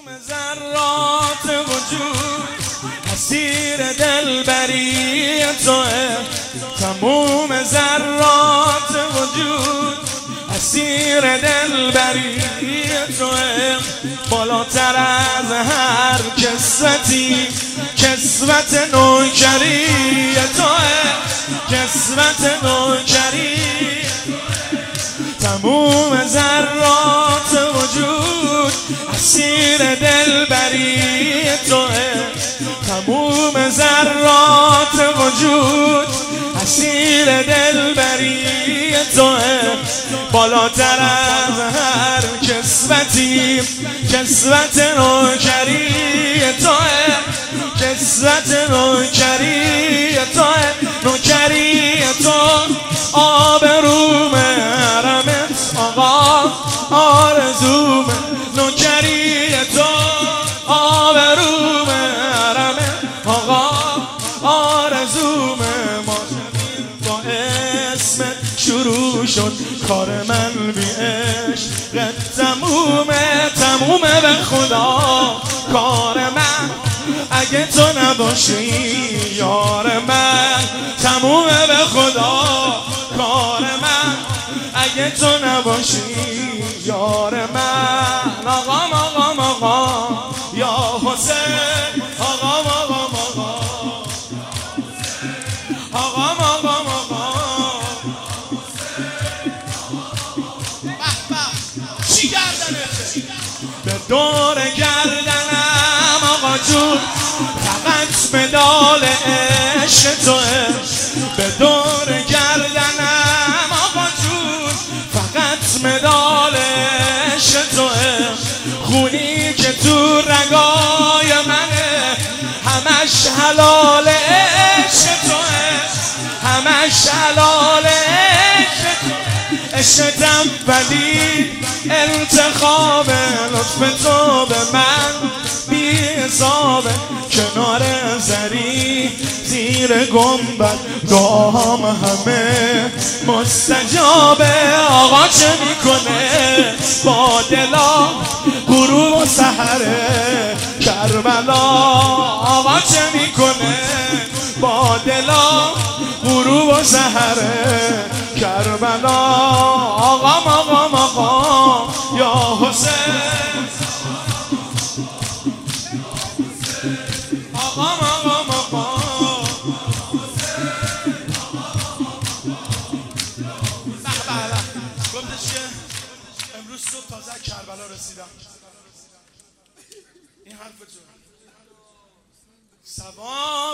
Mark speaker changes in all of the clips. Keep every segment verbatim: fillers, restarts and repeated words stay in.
Speaker 1: ذرات وجود اسیر دلبری توئه، تموم ذرات وجود اسیر دلبری توئه، بالاتر از هر کسوتی کسوت نوکری توئه، کسوت نوکری. تموم ذرات وجود اسیر دلبری توئه، تموم ذرات وجود اسیر دلبری توئه، بالاتر از هر کسوتی کسوت نوکری توئه، کسوت نوکری توئه. نوکری تو آبروم حرمت آقا آرزوم، نوکری تو آبروم حرمت آقا آرزوم. ما با اسمت شروع شد کار من بی عشقت تمومه، تمومه به خدا کار من اگه تو نباشی یار من، تمومه به خدا کار من اگه تو نباشی یار من. آقام آقام آقام یا حسین، آقام آقام آقام آقام آقام آقام. چی گردنته به دور گردنم آقا جون، فقط مدال عشق توئه، به دور گردنم آقا جون، فقط مدال عشق توئه. خونی که تو رگای منه همش حلال عشق توئه، همش حلال عشق توئه. عشقتم ولی انتخاب لطف تو به من بی حسابه، کنار زری زیر گنبد دعام همه مستجابه. آقا چه میکنه با دلا غروب و سحر کربلا، آقا چه میکنه با دلا غروب و سحر کربلا. آقام آقام آقام یا حسین، آقام آقام آقام. گفتش که امروز صبح تازه کربلا رسیدم. این حرف تو ثواب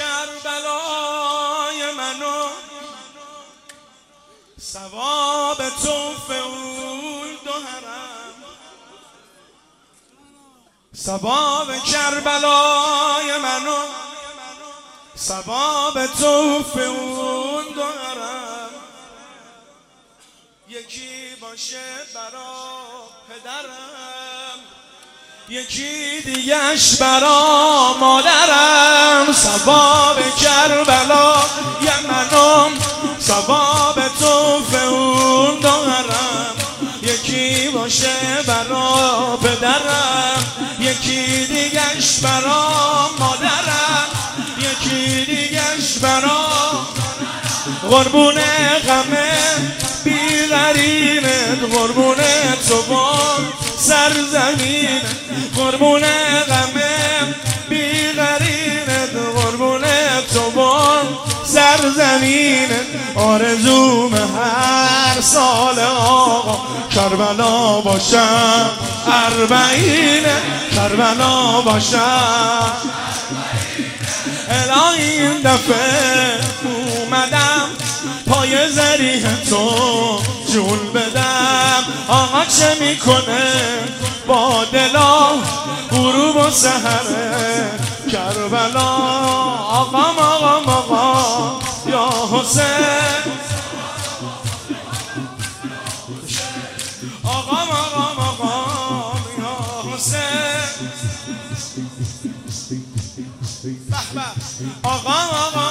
Speaker 1: کربلای منو، ثواب توف اون دو حرم، ثواب کربلای منو، ثواب توف اون دو حرم. یکی باشه برا پدرم، یکی دیگهش برا مادرم. ثواب کربلا یه منم، ثواب توف اون دو حرم. یکی باشه برا پدرم، یکی دیگهش برا مادرم، یکی دیگهش برا. قربون غمه بی غریبت، قربون تو با سرزمین، قربون غمه بی غریبت، قربون تو با سرزمین. آرزوم هر سال آقا کربلا باشم، اربعین کربلا باشم. الهی این دفعه اومدم پای زریح تو جون بدم. آقا چه میکنه با دلا غروب و سحر کربلا. آقام آقام آقام یا حسین، آقام آقام آقام یا حسین. آقام آقام